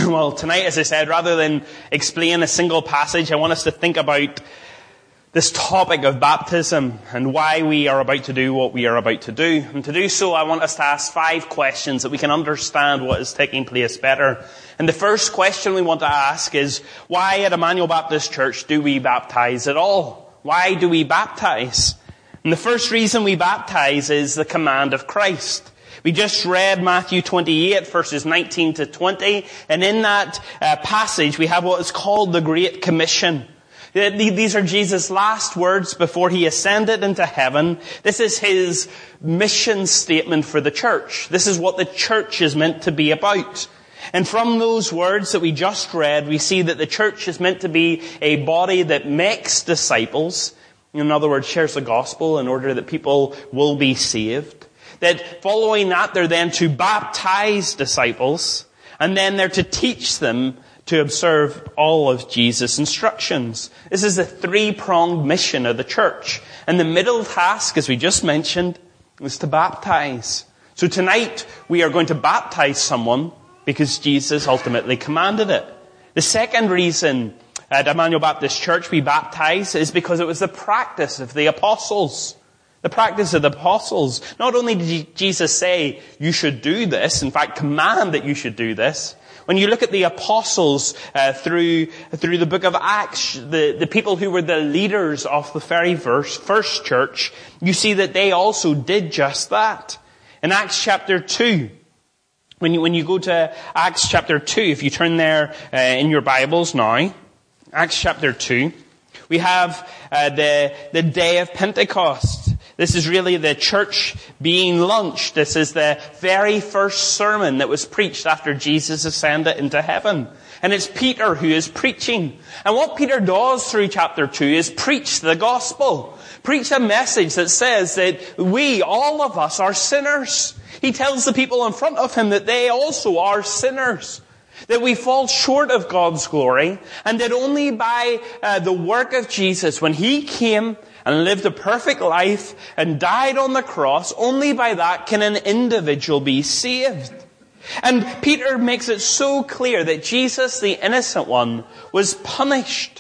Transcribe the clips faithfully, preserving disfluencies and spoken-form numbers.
Well, tonight, as I said, rather than explain a single passage, I want us to think about this topic of baptism and why we are about to do what we are about to do. And to do so, I want us to ask five questions that we can understand what is taking place better. And the first question we want to ask is, why at Emmanuel Baptist Church do we baptize at all? Why do we baptize? And the first reason we baptize is the command of Christ. We just read Matthew twenty-eight, verses nineteen to twenty, and in that uh, passage we have what is called the Great Commission. These are Jesus' last words before he ascended into heaven. This is his mission statement for the church. This is what the church is meant to be about. And from those words that we just read, we see that the church is meant to be a body that makes disciples. In other words, shares the gospel in order that people will be saved. That following that, they're then to baptize disciples, and then they're to teach them to observe all of Jesus' instructions. This is a three-pronged mission of the church. And the middle task, as we just mentioned, is to baptize. So tonight, we are going to baptize someone because Jesus ultimately commanded it. The second reason at Emmanuel Baptist Church we baptize is because it was the practice of the apostles. The practice of the apostles. Not only did Jesus say, you should do this, in fact, command that you should do this. When you look at the apostles uh, through through the book of Acts, the, the people who were the leaders of the very first, first church, you see that they also did just that. In Acts chapter two, when you, when you go to Acts chapter two, if you turn there uh, in your Bibles now, Acts chapter two, we have uh, the, the day of Pentecost. This is really the church being launched. This is the very first sermon that was preached after Jesus ascended into heaven. And it's Peter who is preaching. And what Peter does through chapter two is preach the gospel. Preach a message that says that we, all of us, are sinners. He tells the people in front of him that they also are sinners. That we fall short of God's glory. And that only by uh, the work of Jesus, when he came and lived a perfect life and died on the cross, only by that can an individual be saved. And Peter makes it so clear that Jesus, the innocent one, was punished.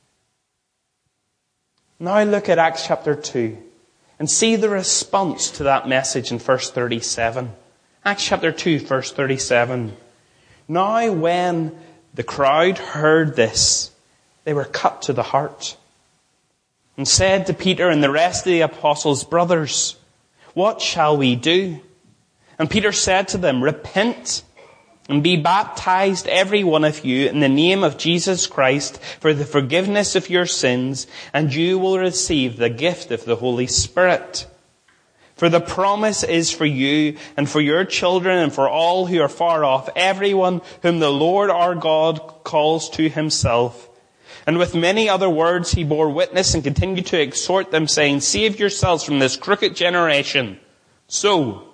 Now look at Acts chapter two and see the response to that message in verse thirty-seven. Acts chapter two, verse thirty-seven. Now when the crowd heard this, they were cut to the heart, and said to Peter and the rest of the apostles, brothers, what shall we do? And Peter said to them, repent and be baptized every one of you in the name of Jesus Christ for the forgiveness of your sins, and you will receive the gift of the Holy Spirit. For the promise is for you and for your children and for all who are far off, everyone whom the Lord our God calls to himself. And with many other words he bore witness and continued to exhort them, saying, save yourselves from this crooked generation. So,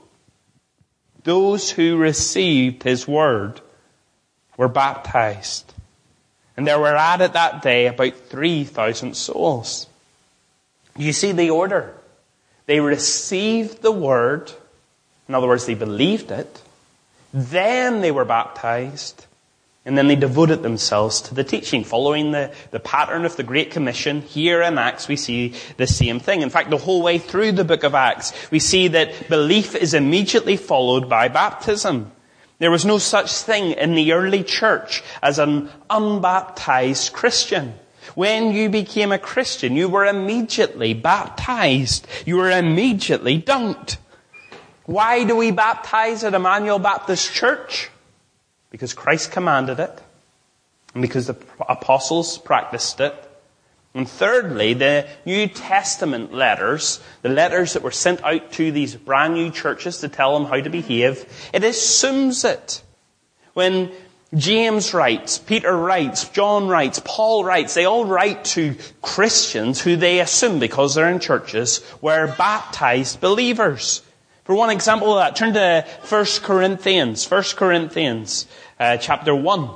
those who received his word were baptized. And there were added that day about three thousand souls. You see the order. They received the word. In other words, they believed it. Then they were baptized. And then they devoted themselves to the teaching, following the, the pattern of the Great Commission. Here in Acts we see the same thing. In fact, the whole way through the book of Acts, we see that belief is immediately followed by baptism. There was no such thing in the early church as an unbaptized Christian. When you became a Christian, you were immediately baptized. You were immediately dunked. Why do we baptize at Emmanuel Baptist Church? Because Christ commanded it, and because the apostles practiced it. And thirdly, the New Testament letters, the letters that were sent out to these brand new churches to tell them how to behave, it assumes it. When James writes, Peter writes, John writes, Paul writes, they all write to Christians who they assume, because they're in churches, were baptized believers. For one example of that, turn to First Corinthians, First Corinthians uh, chapter one.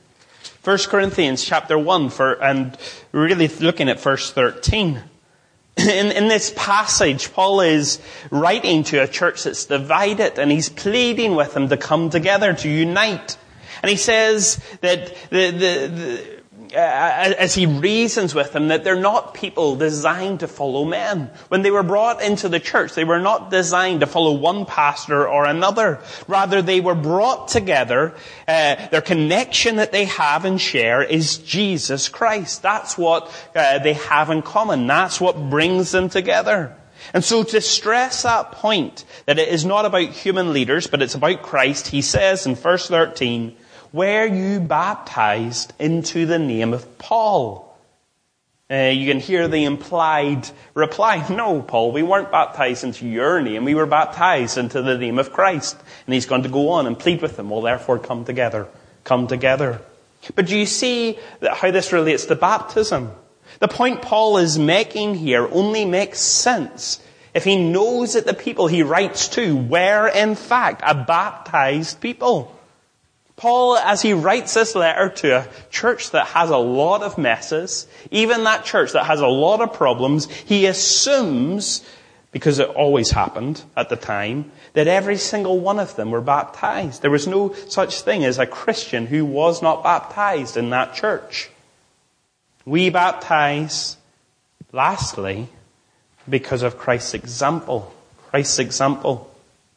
First Corinthians chapter one, for, and we're really looking at verse thirteen. In, in this passage, Paul is writing to a church that's divided, and he's pleading with them to come together, to unite. And he says that the, the, the uh, as he reasons with them, that they're not people designed to follow men. When they were brought into the church, they were not designed to follow one pastor or another. Rather, they were brought together. Uh, their connection that they have and share is Jesus Christ. That's what uh, they have in common. That's what brings them together. And so to stress that point, that it is not about human leaders, but it's about Christ, he says in verse thirteen, "Were you baptized into the name of Paul?" Uh, you can hear the implied reply, "No, Paul, we weren't baptized into your name. We were baptized into the name of Christ." And he's going to go on and plead with them, "Well, therefore come together. Come together." But do you see how this relates to baptism? The point Paul is making here only makes sense if he knows that the people he writes to were in fact a baptized people. Paul, as he writes this letter to a church that has a lot of messes, even that church that has a lot of problems, he assumes, because it always happened at the time, that every single one of them were baptized. There was no such thing as a Christian who was not baptized in that church. We baptize, lastly, because of Christ's example. Christ's example.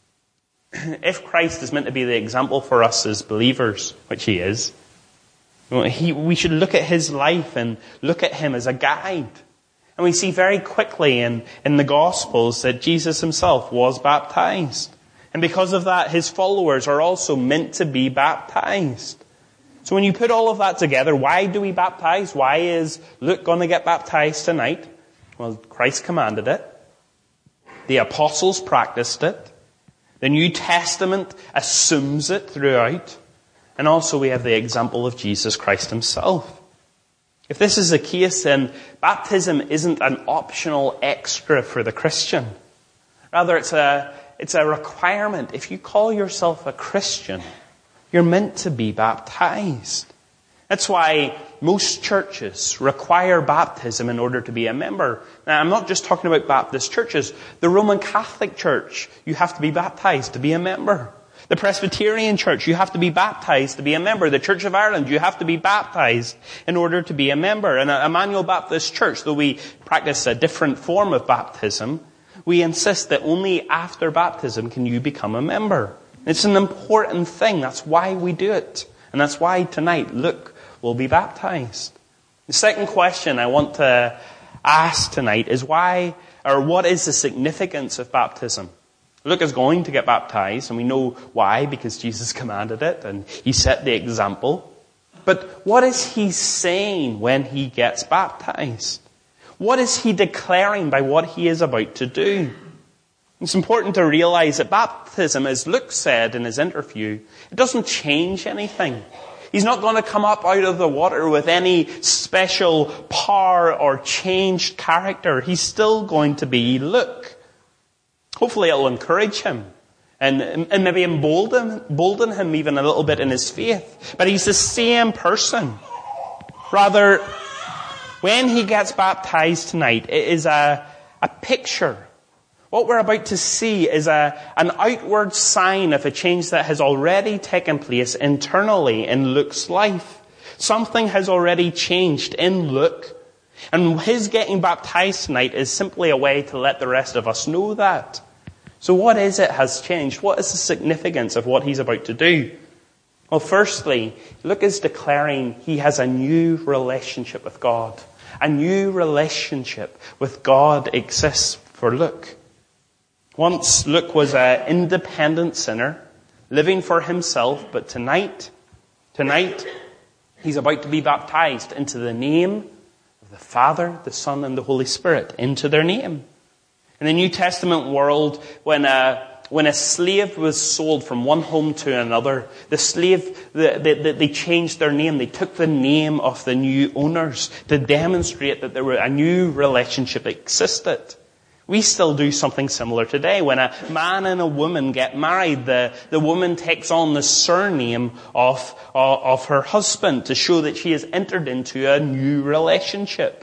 If Christ is meant to be the example for us as believers, which he is, he, we should look at his life and look at him as a guide. And we see very quickly in, in the Gospels that Jesus himself was baptized. And because of that, his followers are also meant to be baptized. So when you put all of that together, why do we baptize? Why is Luke going to get baptized tonight? Well, Christ commanded it. The apostles practiced it. The New Testament assumes it throughout. And also we have the example of Jesus Christ himself. If this is the case, then baptism isn't an optional extra for the Christian. Rather, it's a, it's a requirement. If you call yourself a Christian, you're meant to be baptized. That's why most churches require baptism in order to be a member. Now, I'm not just talking about Baptist churches. The Roman Catholic Church, you have to be baptized to be a member. The Presbyterian Church, you have to be baptized to be a member. The Church of Ireland, you have to be baptized in order to be a member. And at Emmanuel Baptist Church, though we practice a different form of baptism, we insist that only after baptism can you become a member. It's an important thing. That's why we do it. And that's why tonight, Luke will be baptized. The second question I want to ask tonight is why, or what is the significance of baptism? Luke is going to get baptized, and we know why, because Jesus commanded it, and he set the example. But what is he saying when he gets baptized? What is he declaring by what he is about to do? It's important to realize that baptism, as Luke said in his interview, it doesn't change anything. He's not going to come up out of the water with any special power or changed character. He's still going to be Luke. Hopefully it'll encourage him and, and maybe embolden, embolden him even a little bit in his faith. But he's the same person. Rather, when he gets baptized tonight, it is a, a picture. What we're about to see is a, an outward sign of a change that has already taken place internally in Luke's life. Something has already changed in Luke. And his getting baptized tonight is simply a way to let the rest of us know that. So what is it has changed? What is the significance of what he's about to do? Well, firstly, Luke is declaring he has a new relationship with God. A new relationship with God exists for Luke. Once Luke was an independent sinner, living for himself, but tonight, tonight, he's about to be baptized into the name of the Father, the Son, and the Holy Spirit, into their name. In the New Testament world, when a, when a slave was sold from one home to another, the slave, they, they, they changed their name. They took the name of the new owners to demonstrate that there were a new relationship existed. We still do something similar today. When a man and a woman get married, the, the woman takes on the surname of, of her husband to show that she has entered into a new relationship.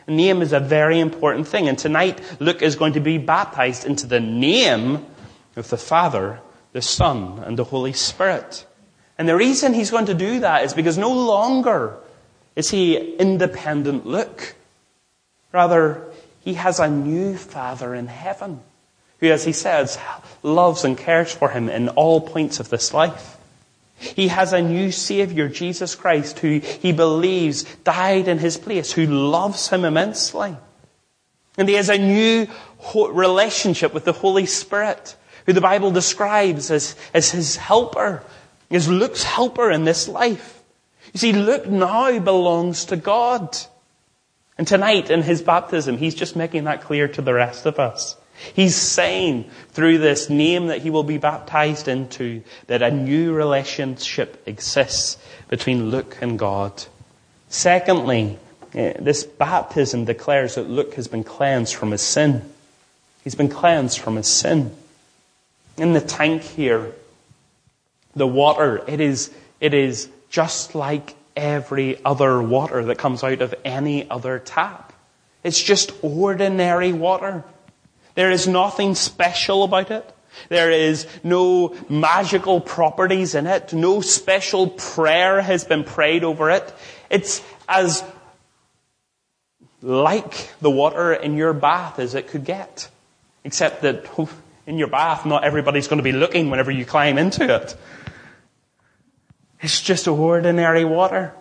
A name is a very important thing. And tonight, Luke is going to be baptized into the name of the Father, the Son, and the Holy Spirit. And the reason he's going to do that is because no longer is he independent Luke. Rather, he has a new Father in heaven, who, as he says, loves and cares for him in all points of this life. He has a new Savior, Jesus Christ, who he believes died in his place, who loves him immensely. And he has a new relationship with the Holy Spirit, who the Bible describes as, as his helper, as Luke's helper in this life. You see, Luke now belongs to God. And tonight in his baptism, he's just making that clear to the rest of us. He's saying through this name that he will be baptized into that a new relationship exists between Luke and God. Secondly, this baptism declares that Luke has been cleansed from his sin. He's been cleansed from his sin. In the tank here, the water, it is, it is just like every other water that comes out of any other tap. It's just ordinary water. There is nothing special about it. There is no magical properties in it. No special prayer has been prayed over it. It's as like the water in your bath as it could get. Except that in your bath, not everybody's going to be looking whenever you climb into it. It's just ordinary water.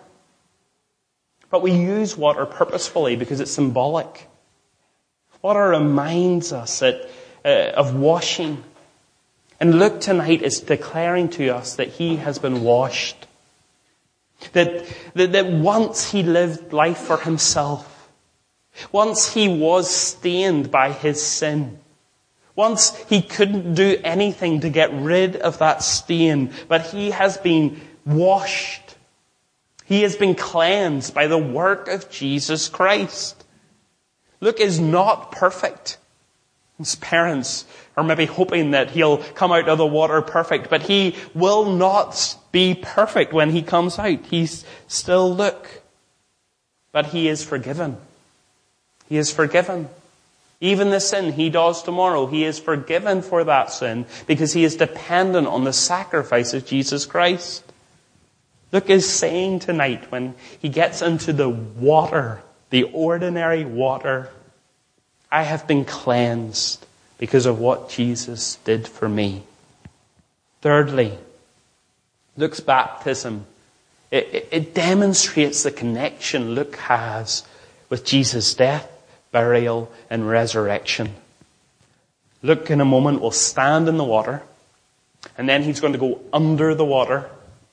But we use water purposefully because it's symbolic. Water reminds us that, uh, of washing. And Luke tonight is declaring to us that he has been washed. That, that, that once he lived life for himself. Once he was stained by his sin. Once he couldn't do anything to get rid of that stain. But he has been washed. He has been cleansed by the work of Jesus Christ. Luke is not perfect. His parents are maybe hoping that he'll come out of the water perfect, but he will not be perfect when he comes out. He's still Luke. But he is forgiven. He is forgiven. Even the sin he does tomorrow, he is forgiven for that sin because he is dependent on the sacrifice of Jesus Christ. Luke is saying tonight when he gets into the water, the ordinary water, I have been cleansed because of what Jesus did for me. Thirdly, Luke's baptism, it, it, it demonstrates the connection Luke has with Jesus' death, burial, and resurrection. Luke in a moment will stand in the water, and then he's going to go under the water.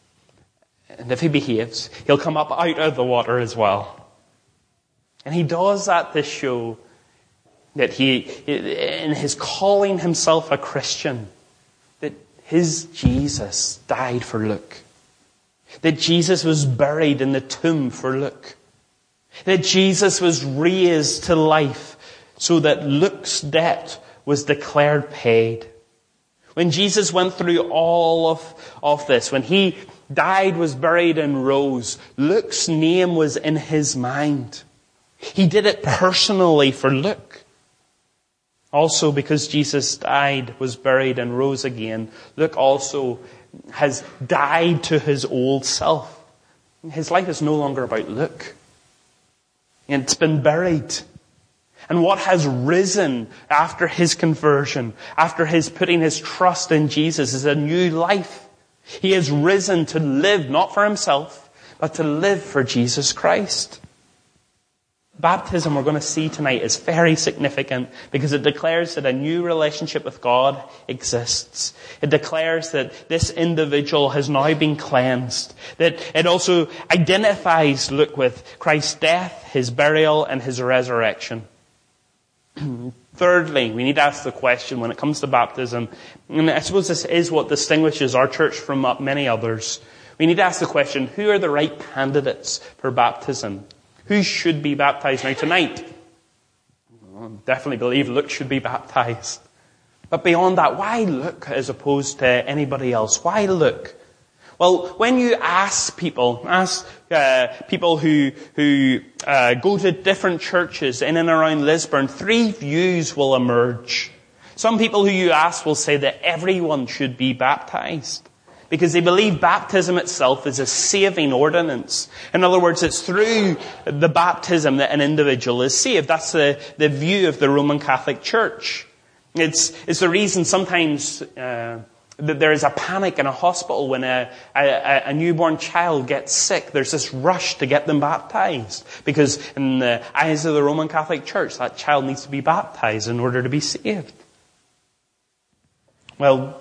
And if he behaves, he'll come up out of the water as well. And he does that to show that he, in his calling himself a Christian, that his Jesus died for Luke. That Jesus was buried in the tomb for Luke. That Jesus was raised to life so that Luke's debt was declared paid. When Jesus went through all of, of this, when he died, was buried, and rose, Luke's name was in his mind. He did it personally for Luke. Also, because Jesus died, was buried, and rose again, Luke also has died to his old self. His life is no longer about Luke. And it's been buried. And what has risen after his conversion, after his putting his trust in Jesus, is a new life. He has risen to live not for himself, but to live for Jesus Christ. Baptism, we're going to see tonight, is very significant because it declares that a new relationship with God exists. It declares that this individual has now been cleansed. That it also identifies Luke with Christ's death, his burial, and his resurrection. Thirdly, we need to ask the question when it comes to baptism, and I suppose this is what distinguishes our church from many others. We need to ask the question, who are the right candidates for baptism? Who should be baptized? Now tonight, I definitely believe Luke should be baptized. But beyond that, why Luke as opposed to anybody else? Why Luke? Well, when you ask people, ask uh, people who who uh, go to different churches in and around Lisburn, three views will emerge. Some people who you ask will say that everyone should be baptized, because they believe baptism itself is a saving ordinance. In other words, it's through the baptism that an individual is saved. That's the, the view of the Roman Catholic Church. It's, it's the reason sometimes uh, that there is a panic in a hospital when a, a, a newborn child gets sick. There's this rush to get them baptized, because in the eyes of the Roman Catholic Church, that child needs to be baptized in order to be saved. Well,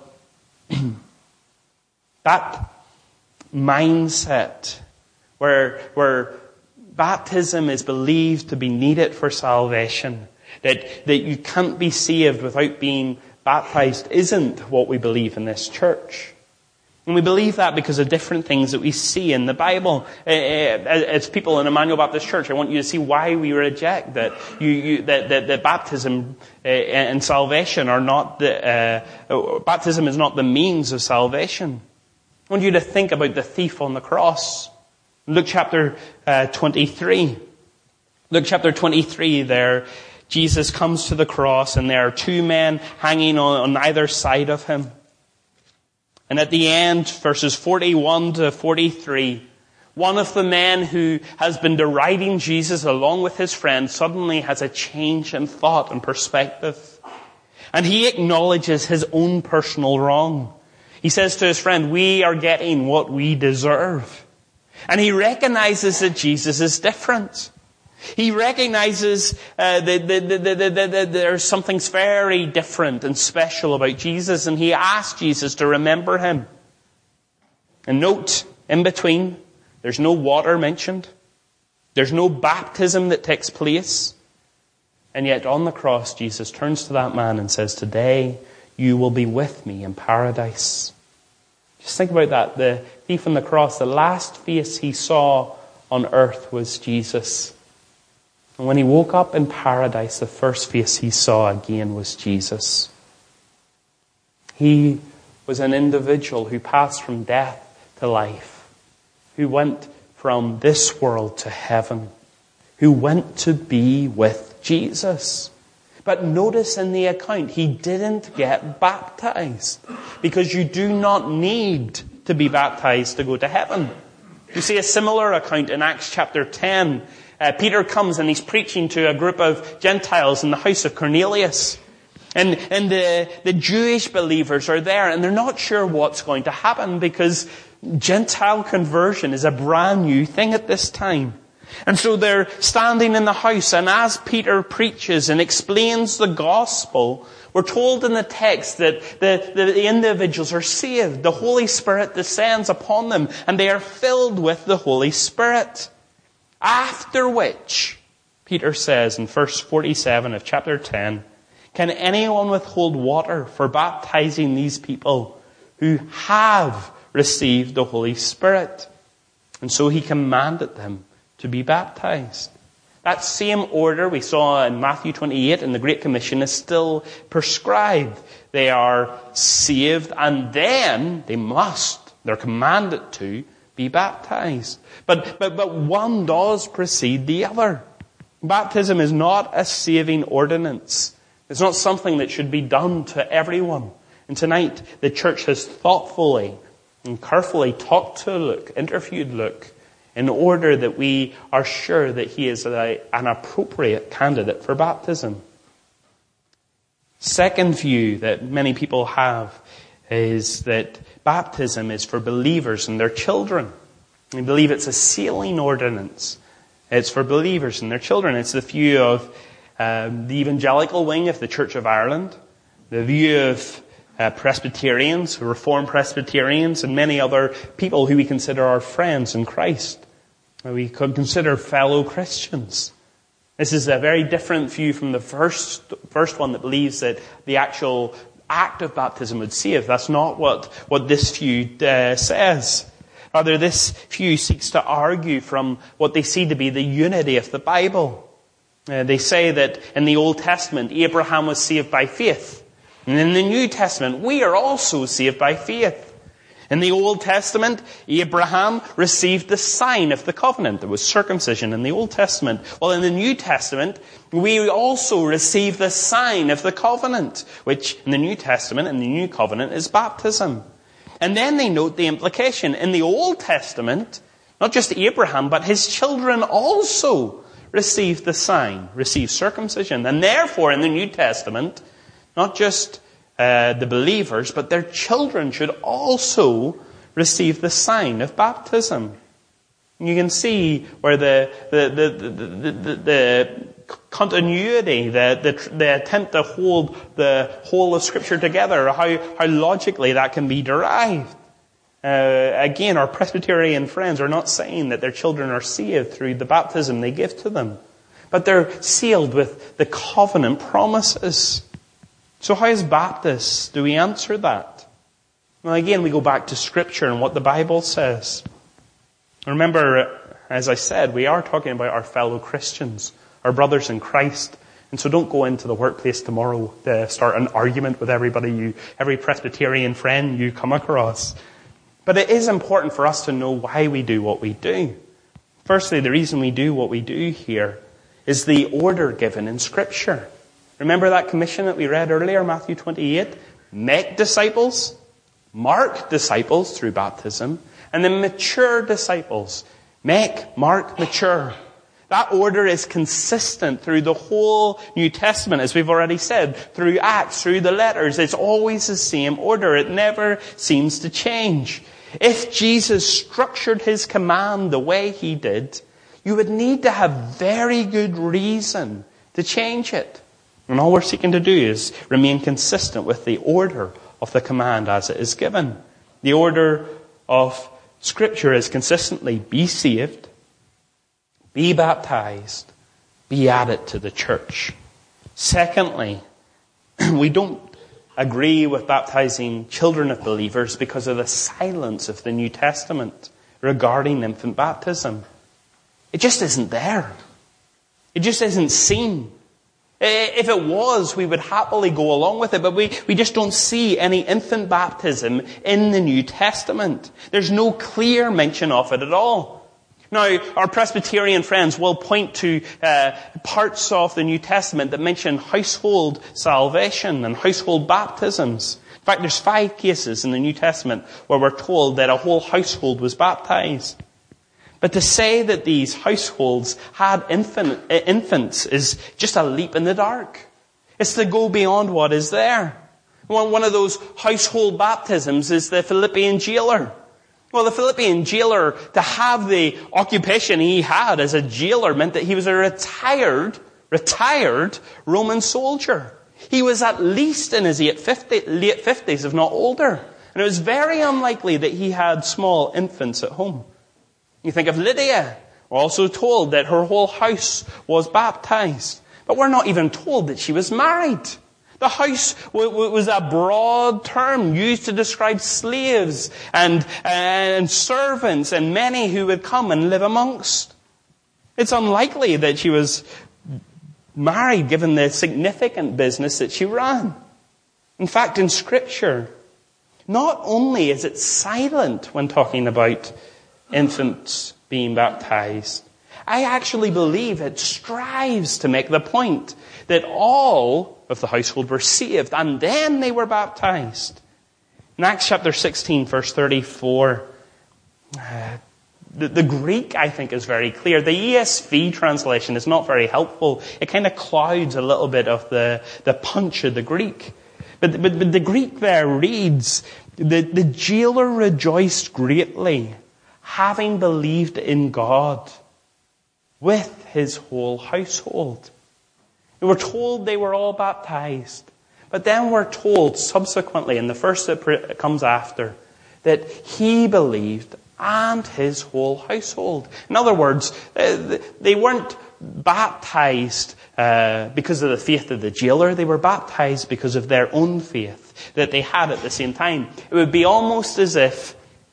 that mindset where, where baptism is believed to be needed for salvation, that, that you can't be saved without being baptized, isn't what we believe in this church. And we believe that because of different things that we see in the Bible. As people in Emmanuel Baptist Church, I want you to see why we reject that you, you, that, that, that baptism and salvation are not the, uh, baptism is not the means of salvation. I want you to think about the thief on the cross. Luke chapter uh, twenty-three. Luke chapter twenty-three there, Jesus comes to the cross and there are two men hanging on, on either side of him. And at the end, verses forty-one to forty-three, one of the men who has been deriding Jesus along with his friend suddenly has a change in thought and perspective. And he acknowledges his own personal wrong. He says to his friend, we are getting what we deserve. And he recognizes that Jesus is different. He recognizes uh, that, that, that, that, that, that there's something very different and special about Jesus, and he asks Jesus to remember him. And note, in between, there's no water mentioned. There's no baptism that takes place. And yet on the cross, Jesus turns to that man and says, today you will be with me in paradise. Just think about that. The thief on the cross, the last face he saw on earth was Jesus. And when he woke up in paradise, the first face he saw again was Jesus. He was an individual who passed from death to life, who went from this world to heaven, who went to be with Jesus. But notice in the account, he didn't get baptized, because you do not need to be baptized to go to heaven. You see a similar account in Acts chapter ten. Uh, Peter comes and he's preaching to a group of Gentiles in the house of Cornelius. And, and the, the Jewish believers are there and they're not sure what's going to happen, because Gentile conversion is a brand new thing at this time. And so they're standing in the house, and as Peter preaches and explains the gospel, we're told in the text that the, the, the individuals are saved. The Holy Spirit descends upon them and they are filled with the Holy Spirit. After which, Peter says in verse forty-seven of chapter ten, can anyone withhold water for baptizing these people who have received the Holy Spirit? And so he commanded them to be baptized. That same order we saw in Matthew twenty-eight in the Great Commission is still prescribed. They are saved and then they must, they're commanded to, be baptized. But, but, but one does precede the other. Baptism is not a saving ordinance. It's not something that should be done to everyone. And tonight, the church has thoughtfully and carefully talked to Luke, interviewed Luke, in order that we are sure that he is a, an appropriate candidate for baptism. Second view that many people have is that baptism is for believers and their children. They believe it's a sealing ordinance. It's for believers and their children. It's the view of um, the evangelical wing of the Church of Ireland, the view of uh, Presbyterians, Reformed Presbyterians, and many other people who we consider our friends in Christ. We could consider fellow Christians. This is a very different view from the first first one that believes that the actual act of baptism would save. That's not what, what this view uh, says. Rather, this view seeks to argue from what they see to be the unity of the Bible. Uh, they say that in the Old Testament, Abraham was saved by faith. And in the New Testament, we are also saved by faith. In the Old Testament, Abraham received the sign of the covenant. There was circumcision in the Old Testament. Well, in the New Testament, we also receive the sign of the covenant, which in the New Testament, in the New Covenant, is baptism. And then they note the implication. In the Old Testament, not just Abraham, but his children also received the sign, received circumcision. And therefore, in the New Testament, not just uh, the believers, but their children should also receive the sign of baptism. You can see where the the the the, the, the continuity, the, the the attempt to hold the whole of Scripture together, how how logically that can be derived. Uh, again, our Presbyterian friends are not saying that their children are saved through the baptism they give to them, but they're sealed with the covenant promises. So how as Baptists do we answer that? Well, again, we go back to Scripture and what the Bible says. Remember, as I said, we are talking about our fellow Christians, our brothers in Christ. And so don't go into the workplace tomorrow to start an argument with everybody, you, every Presbyterian friend you come across. But it is important for us to know why we do what we do. Firstly, the reason we do what we do here is the order given in Scripture. Remember that commission that we read earlier, Matthew twenty-eight? Make disciples, mark disciples through baptism, and then mature disciples. Make, mark, mature. That order is consistent through the whole New Testament, as we've already said, through Acts, through the letters. It's always the same order. It never seems to change. If Jesus structured his command the way he did, you would need to have very good reason to change it. And all we're seeking to do is remain consistent with the order of the command as it is given. The order of Scripture is consistently be saved, be baptized, be added to the church. Secondly, we don't agree with baptizing children of believers because of the silence of the New Testament regarding infant baptism. It just isn't there. It just isn't seen. If it was, we would happily go along with it, but we, we just don't see any infant baptism in the New Testament. There's no clear mention of it at all. Now, our Presbyterian friends will point to uh, parts of the New Testament that mention household salvation and household baptisms. In fact, there's five cases in the New Testament where we're told that a whole household was baptized. But to say that these households had infant, uh, infants is just a leap in the dark. It's to go beyond what is there. One, one of those household baptisms is the Philippian jailer. Well, the Philippian jailer, to have the occupation he had as a jailer meant that he was a retired, retired Roman soldier. He was at least in his late fifties, if not older. And it was very unlikely that he had small infants at home. You think of Lydia. We're also told that her whole house was baptized. But we're not even told that she was married. The house was a broad term used to describe slaves and, and servants and many who would come and live amongst. It's unlikely that she was married given the significant business that she ran. In fact, in Scripture, not only is it silent when talking about infants being baptized, I actually believe it strives to make the point that all of the household were saved and then they were baptized. In Acts chapter sixteen, verse thirty-four, uh, the, the Greek, I think, is very clear. The E S V translation is not very helpful. It kind of clouds a little bit of the, the punch of the Greek. But, but, but the Greek there reads, the, the jailer rejoiced greatly, having believed in God, with his whole household. We were told they were all baptized. But then we're told subsequently, in the verse that comes after, that he believed and his whole household. In other words, they weren't baptized uh, because of the faith of the jailer. They were baptized because of their own faith that they had at the same time. It would be almost as if,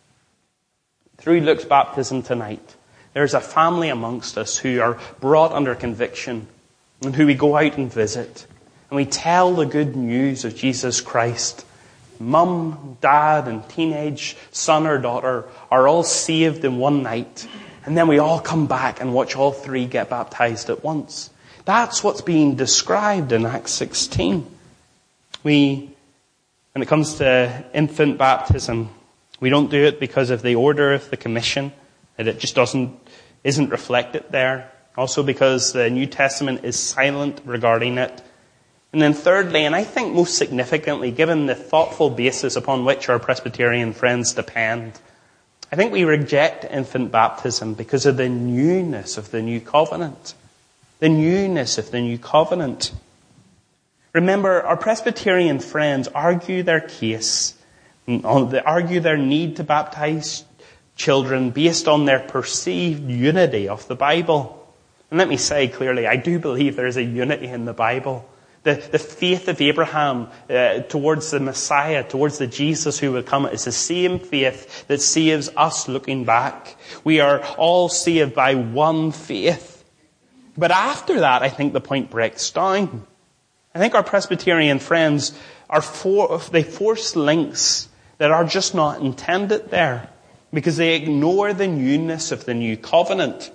through Luke's baptism tonight, there's a family amongst us who are brought under conviction and who we go out and visit. And we tell the good news of Jesus Christ mum, dad, and teenage son or daughter are all saved in one night. And then we all come back and watch all three get baptized at once. That's what's being described in Acts sixteen. We, when it comes to infant baptism, we don't do it because of the order of the commission, that it just doesn't, isn't reflected there. Also because the New Testament is silent regarding it. And then thirdly, and I think most significantly, given the thoughtful basis upon which our Presbyterian friends depend, I think we reject infant baptism because of the newness of the new covenant. The newness of the new covenant. Remember, our Presbyterian friends argue their case, they argue their need to baptize children based on their perceived unity of the Bible. And let me say clearly, I do believe there is a unity in the Bible. The, the faith of Abraham uh, towards the Messiah, towards the Jesus who will come, is the same faith that saves us looking back. We are all saved by one faith. But after that, I think the point breaks down. I think our Presbyterian friends are for, they force links that are just not intended there because they ignore the newness of the new covenant.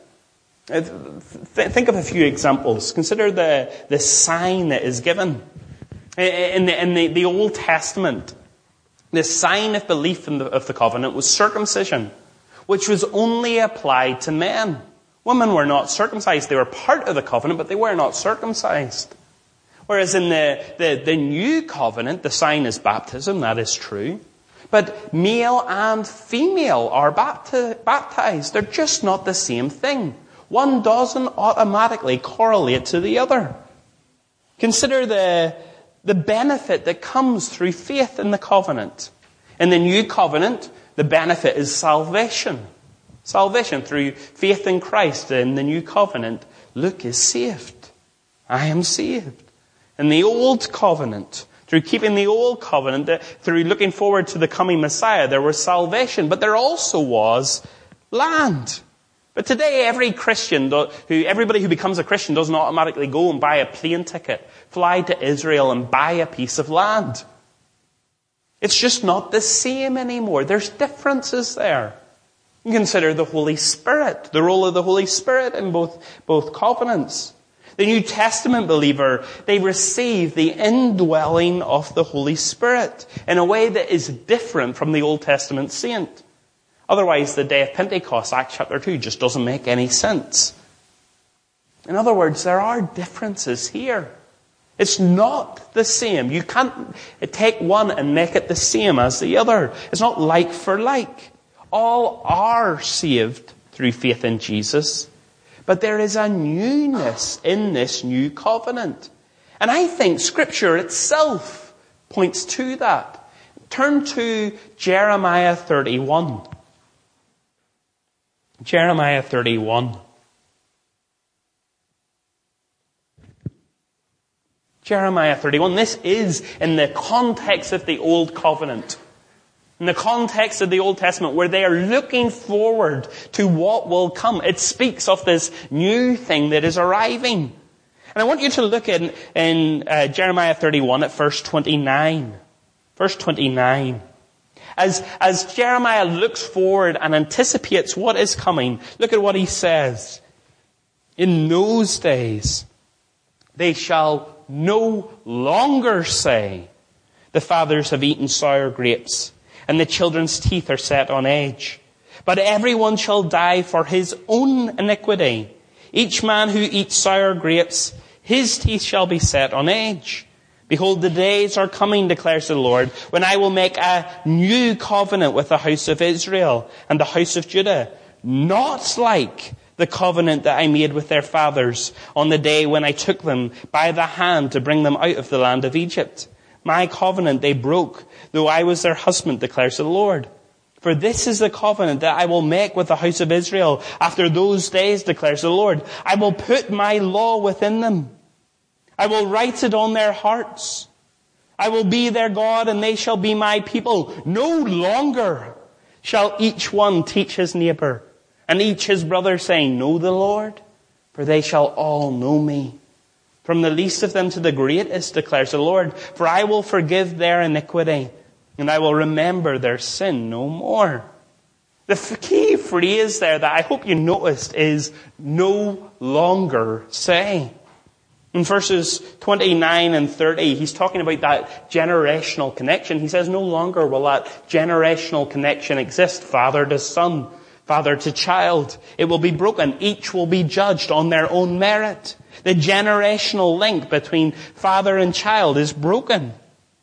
Think of a few examples. Consider the, the sign that is given. In the, in the, the Old Testament, the sign of belief in the, of the covenant was circumcision, which was only applied to men. Women were not circumcised. They were part of the covenant, but they were not circumcised. Whereas in the, the, the new covenant, the sign is baptism, that is true. But male and female are bapti- baptized. They're just not the same thing. One doesn't automatically correlate to the other. Consider the, the benefit that comes through faith in the covenant. In the new covenant, the benefit is salvation. Salvation through faith in Christ. In the new covenant, Luke is saved. I am saved. In the old covenant, through keeping the old covenant, through looking forward to the coming Messiah, there was salvation, but there also was land. But today, every Christian, who everybody who becomes a Christian doesn't automatically go and buy a plane ticket, fly to Israel and buy a piece of land. It's just not the same anymore. There's differences there. You consider the Holy Spirit, the role of the Holy Spirit in both, both covenants. The New Testament believer, they receive the indwelling of the Holy Spirit in a way that is different from the Old Testament saint. Otherwise, the day of Pentecost, Acts chapter two, just doesn't make any sense. In other words, there are differences here. It's not the same. You can't take one and make it the same as the other. It's not like for like. All are saved through faith in Jesus. But there is a newness in this new covenant. And I think Scripture itself points to that. Turn to Jeremiah thirty-one. Jeremiah thirty-one. Jeremiah thirty-one. This is in the context of the Old Covenant. In the context of the Old Testament, where they are looking forward to what will come. It speaks of this new thing that is arriving. And I want you to look in, in uh, Jeremiah thirty-one at verse twenty-nine. Verse twenty-nine. As, as Jeremiah looks forward and anticipates what is coming, look at what he says. In those days, they shall no longer say, the fathers have eaten sour grapes, and the children's teeth are set on edge. But everyone shall die for his own iniquity. Each man who eats sour grapes, his teeth shall be set on edge. Behold, the days are coming, declares the Lord, when I will make a new covenant with the house of Israel and the house of Judah, not like the covenant that I made with their fathers on the day when I took them by the hand to bring them out of the land of Egypt. My covenant they broke, though I was their husband, declares the Lord. For this is the covenant that I will make with the house of Israel after those days, declares the Lord. I will put my law within them. I will write it on their hearts. I will be their God, and they shall be my people. No longer shall each one teach his neighbor, and each his brother, saying, Know the Lord, for they shall all know me. From the least of them to the greatest, declares the Lord, for I will forgive their iniquity. and I will remember their sin no more. The key phrase there that I hope you noticed is no longer say. In verses twenty-nine and thirty, he's talking about that generational connection. He says no longer will that generational connection exist, father to son, father to child. It will be broken. Each will be judged on their own merit. The generational link between father and child is broken.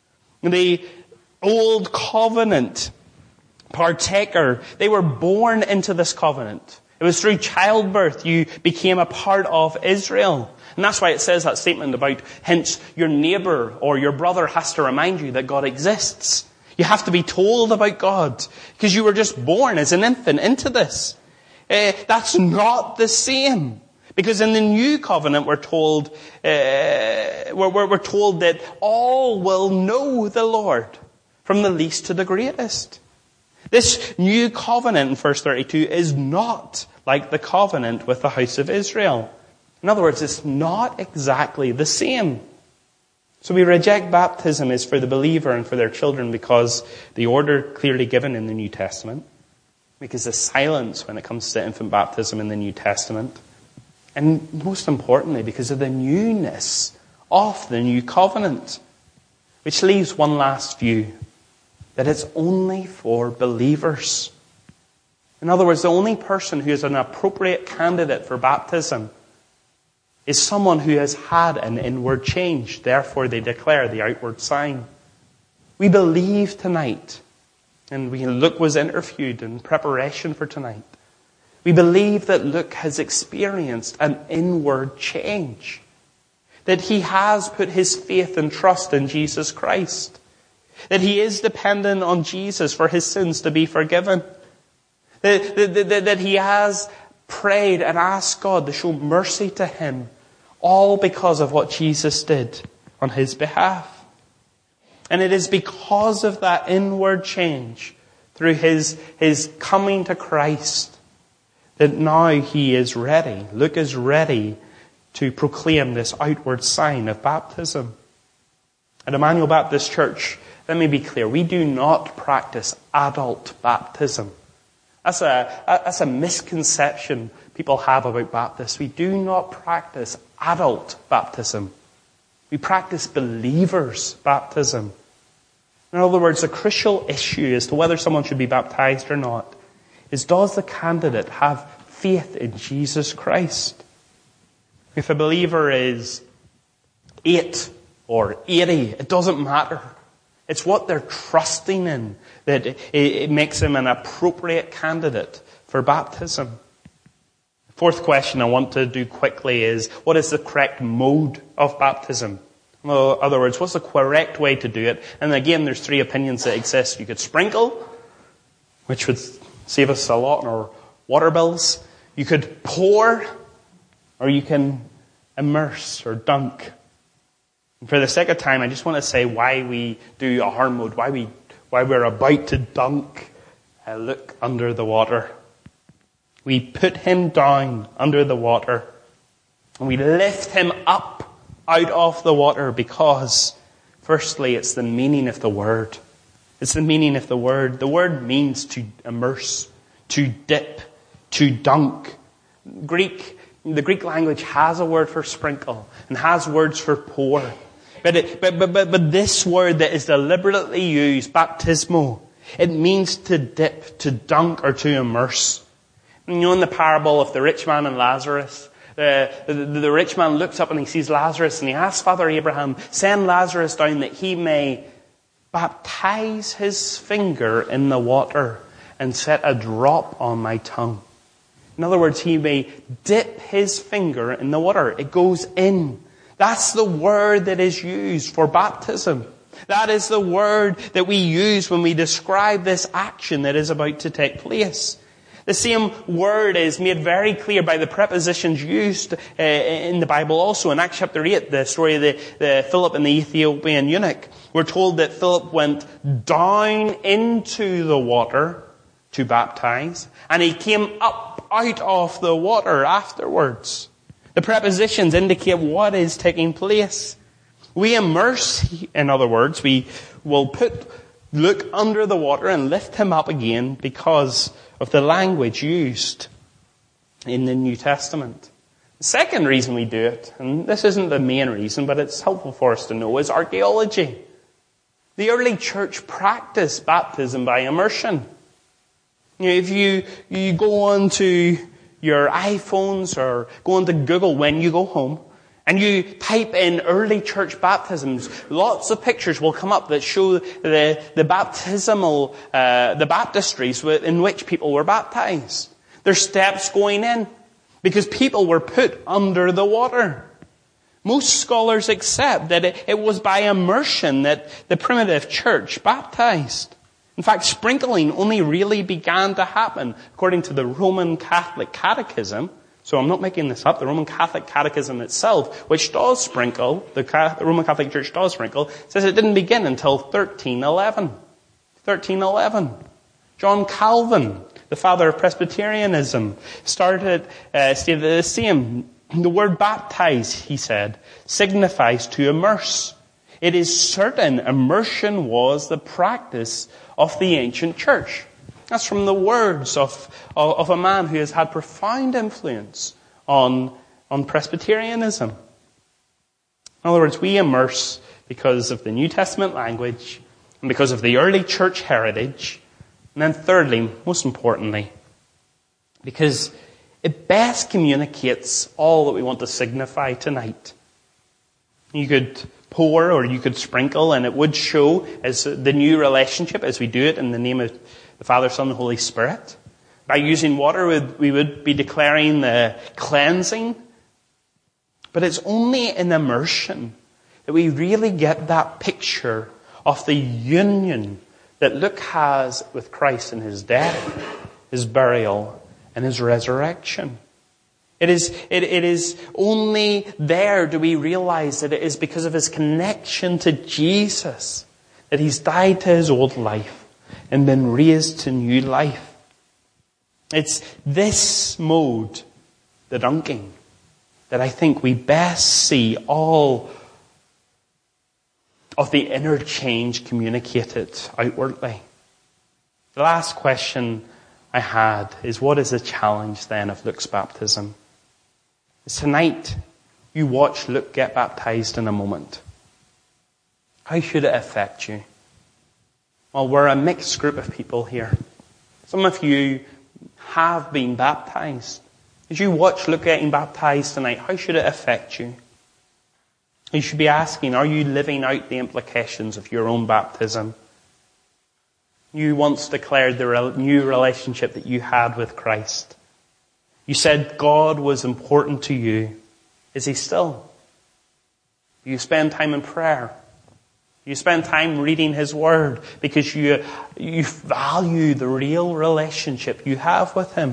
The old covenant partaker, they were born into this covenant. It was through childbirth you became a part of Israel. And that's why it says that statement about, hence, your neighbor or your brother has to remind you that God exists. You have to be told about God because you were just born as an infant into this. Uh, that's not the same. Because in the new covenant we're told, uh, we're, we're, we're told that all will know the Lord, from the least to the greatest. This new covenant in verse thirty-two is not like the covenant with the house of Israel. In other words, it's not exactly the same. So we reject baptism as for the believer and for their children because the order clearly given in the New Testament, because the silence when it comes to infant baptism in the New Testament, and most importantly because of the newness of the new covenant, which leaves one last view, that it's only for believers. In other words, the only person who is an appropriate candidate for baptism is someone who has had an inward change. Therefore, they declare the outward sign. We believe tonight, and we, Luke was interviewed in preparation for tonight. We believe that Luke has experienced an inward change. That he has put his faith and trust in Jesus Christ. That he is dependent on Jesus for his sins to be forgiven. That, that, that, that he has prayed and asked God to show mercy to him. All because of what Jesus did on his behalf. And it is because of that inward change through his, his coming to Christ that now he is ready. Luke is ready to proclaim this outward sign of baptism. At Emmanuel Baptist Church, let me be clear, we do not practice adult baptism. That's a, that's a misconception people have about Baptists. We do not practice adult baptism. We practice believers' baptism. In other words, the crucial issue as to whether someone should be baptized or not is, does the candidate have faith in Jesus Christ? If a believer is eight or eighty, it doesn't matter. It's what they're trusting in that it, it makes them an appropriate candidate for baptism. Fourth question I want to do quickly is, what is the correct mode of baptism? In other words, what's the correct way to do it? And again, there's three opinions that exist. You could sprinkle, which would save us a lot in our water bills. You could pour, or you can immerse or dunk. And for the sake of time, I just want to say why we do our mode, why we, why we're about to dunk uh, Luke under the water. We put him down under the water, and we lift him up out of the water because, firstly, it's the meaning of the word. It's the meaning of the word. The word means to immerse, to dip, to dunk. Greek, the Greek language has a word for sprinkle and has words for pour. But, it, but, but, but, but this word that is deliberately used, baptismo, it means to dip, to dunk, or to immerse. You know, in the parable of the rich man and Lazarus, uh, the, the, the rich man looks up and he sees Lazarus and he asks Father Abraham, send Lazarus down that he may baptize his finger in the water and set a drop on my tongue. In other words, he may dip his finger in the water. It goes in. That's the word that is used for baptism. That is the word that we use when we describe this action that is about to take place. The same word is made very clear by the prepositions used uh, in the Bible also. In Acts chapter eight, the story of the, the Philip and the Ethiopian eunuch, we're told that Philip went down into the water to baptize, and he came up out of the water afterwards. The prepositions indicate what is taking place. We immerse, in other words, we will put look under the water and lift him up again because of the language used in the New Testament. The second reason we do it, and this isn't the main reason, but it's helpful for us to know, is archaeology. The early church practiced baptism by immersion. You know, if you, you go onto your iPhones or go onto Google when you go home, and you type in early church baptisms, lots of pictures will come up that show the, the baptismal, uh, the baptistries in which people were baptized. There's steps going in, because people were put under the water. Most scholars accept that it, it was by immersion that the primitive church baptized. In fact, sprinkling only really began to happen, according to the Roman Catholic Catechism. So I'm not making this up. The Roman Catholic Catechism itself, which does sprinkle, the Roman Catholic Church does sprinkle, says it didn't begin until thirteen eleven. thirteen eleven. John Calvin, the father of Presbyterianism, started, uh, stated the same. The word baptize, he said, signifies to immerse. It is certain immersion was the practice of the ancient church. That's from the words of, of, of a man who has had profound influence on, on Presbyterianism. In other words, we immerse because of the New Testament language and because of the early church heritage. And then thirdly, most importantly, because it best communicates all that we want to signify tonight. You could pour or you could sprinkle, and it would show as the new relationship as we do it in the name of the Father, Son, and Holy Spirit. By using water, we would be declaring the cleansing. But it's only in immersion that we really get that picture of the union that Luke has with Christ in his death, his burial, and his resurrection. It is, it, it is only there do we realize that it is because of his connection to Jesus that he's died to his old life and been raised to new life. It's this mode, the dunking, that I think we best see all of the interchange communicated outwardly. The last question I had is, what is the challenge then of Luke's baptism? It's tonight you watch Luke get baptized in a moment. How should it affect you? Well, we're a mixed group of people here. Some of you have been baptized. As you watch Luke getting baptized tonight, how should it affect you? You should be asking, are you living out the implications of your own baptism? You once declared the new relationship that you had with Christ. You said God was important to you. Is he still? Do you spend time in prayer? You spend time reading his word because you, you value the real relationship you have with him.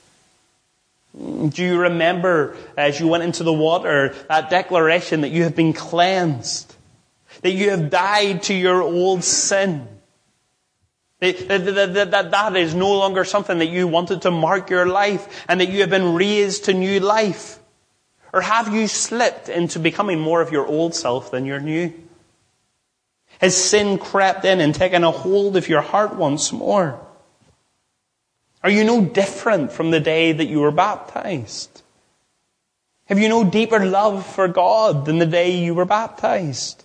Do you remember as you went into the water that declaration that you have been cleansed? That you have died to your old sin? That, that, that, that, that is no longer something that you wanted to mark your life and that you have been raised to new life? Or have you slipped into becoming more of your old self than your new? Has sin crept in and taken a hold of your heart once more? Are you no different from the day that you were baptized? Have you no deeper love for God than the day you were baptized?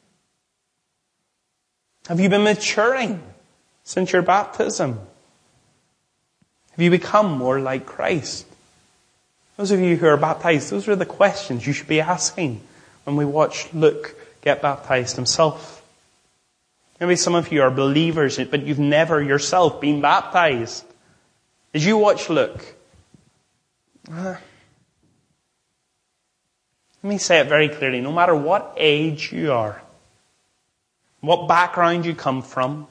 Have you been maturing since your baptism? Have you become more like Christ? Those of you who are baptized, those are the questions you should be asking when we watch Luke get baptized himself. Maybe some of you are believers, but you've never yourself been baptized. As you watch Luke, uh, let me say it very clearly. No matter what age you are, what background you come from,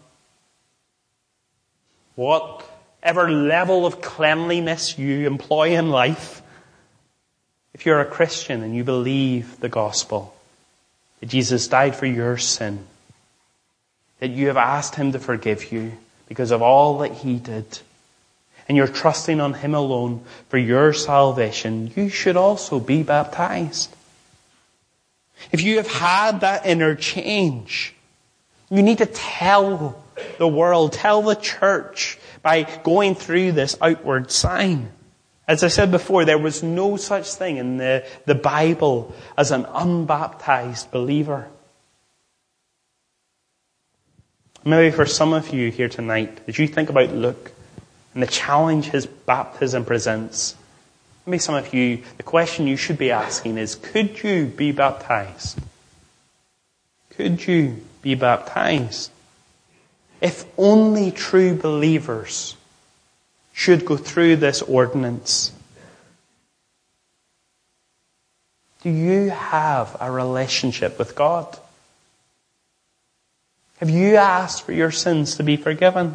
whatever level of cleanliness you employ in life, if you're a Christian and you believe the gospel, that Jesus died for your sin, that you have asked him to forgive you because of all that he did, and you're trusting on him alone for your salvation, you should also be baptized. If you have had that interchange, You need to tell the world, tell the church by going through this outward sign. As I said before, there was no such thing in the, the Bible as an unbaptized believer. Maybe for some of you here tonight, as you think about Luke and the challenge his baptism presents, maybe some of you, the question you should be asking is, could you be baptized? Could you be baptized? If only true believers should go through this ordinance. Do you have a relationship with God? Have you asked for your sins to be forgiven?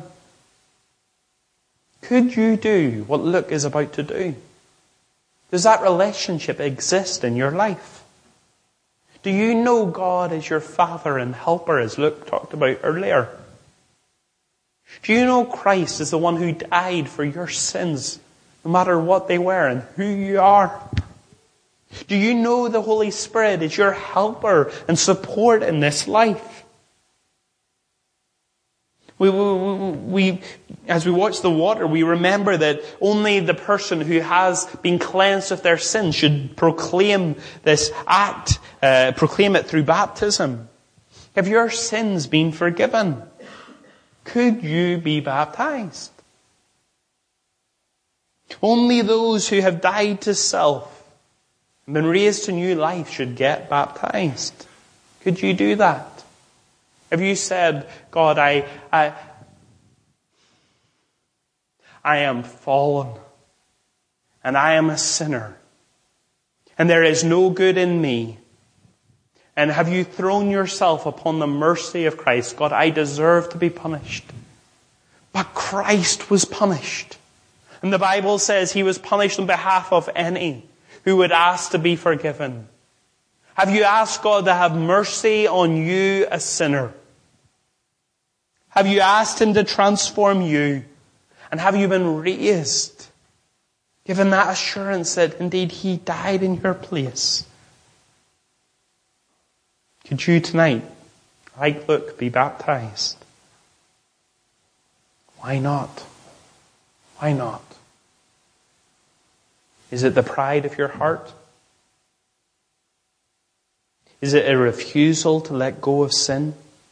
Could you do what Luke is about to do? Does that relationship exist in your life? Do you know God as your Father and Helper, as Luke talked about earlier? Do you know Christ as the one who died for your sins, no matter what they were and who you are? Do you know the Holy Spirit as your helper and support in this life? We, we, we, as we watch the water, we remember that only the person who has been cleansed of their sins should proclaim this act, uh, proclaim it through baptism. Have your sins been forgiven? Could you be baptized? Only those who have died to self and been raised to new life should get baptized. Could you do that? Have you said, God, I, I, I am fallen, and I am a sinner, and there is no good in me. And have you thrown yourself upon the mercy of Christ? God, I deserve to be punished. But Christ was punished. And the Bible says he was punished on behalf of any who would ask to be forgiven. Have you asked God to have mercy on you, a sinner? Have you asked him to transform you? And have you been raised? Given that assurance that indeed he died in your place. Could you tonight, like Luke, be baptized? Why not? Why not? Is it the pride of your heart? Is it a refusal to let go of sin?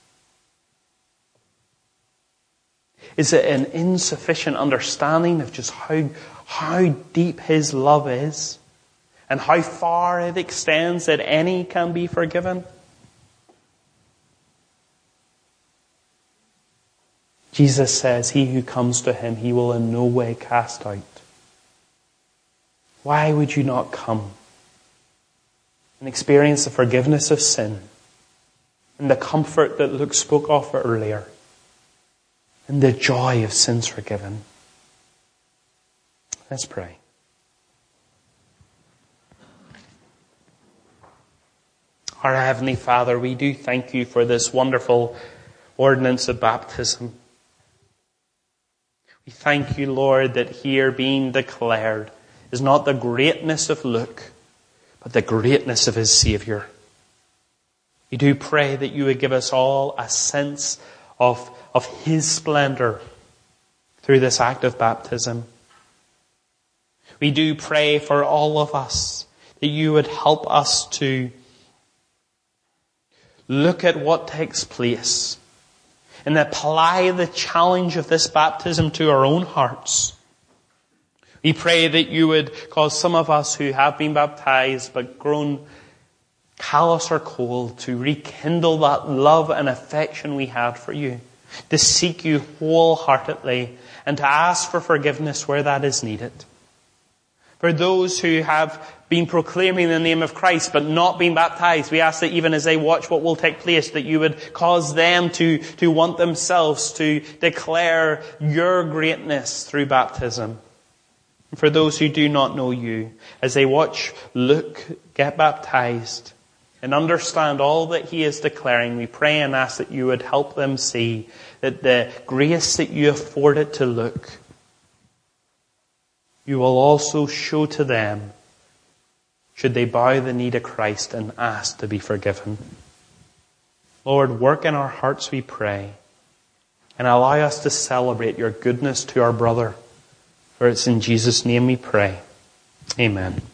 Is it an insufficient understanding of just how, how deep his love is and how far it extends that any can be forgiven? Jesus says, he who comes to him, he will in no way cast out. Why would you not come and experience the forgiveness of sin and the comfort that Luke spoke of earlier and the joy of sins forgiven? Let's pray. Our Heavenly Father, we do thank you for this wonderful ordinance of baptism. We thank you, Lord, that here being declared is not the greatness of Luke, but the greatness of his Saviour. We do pray that you would give us all a sense of, of his splendour through this act of baptism. We do pray for all of us that you would help us to look at what takes place and apply the challenge of this baptism to our own hearts. We pray that you would cause some of us who have been baptized but grown callous or cold to rekindle that love and affection we had for you, to seek you wholeheartedly and to ask for forgiveness where that is needed. For those who have been proclaiming the name of Christ but not been baptized, we ask that even as they watch what will take place, that you would cause them to, to want themselves to declare your greatness through baptism. And for those who do not know you, as they watch Luke get baptized and understand all that he is declaring, we pray and ask that you would help them see that the grace that you afforded to Luke, you will also show to them, should they bow the knee to Christ and ask to be forgiven. Lord, work in our hearts, we pray, and allow us to celebrate your goodness to our brother. For it's in Jesus' name we pray. Amen.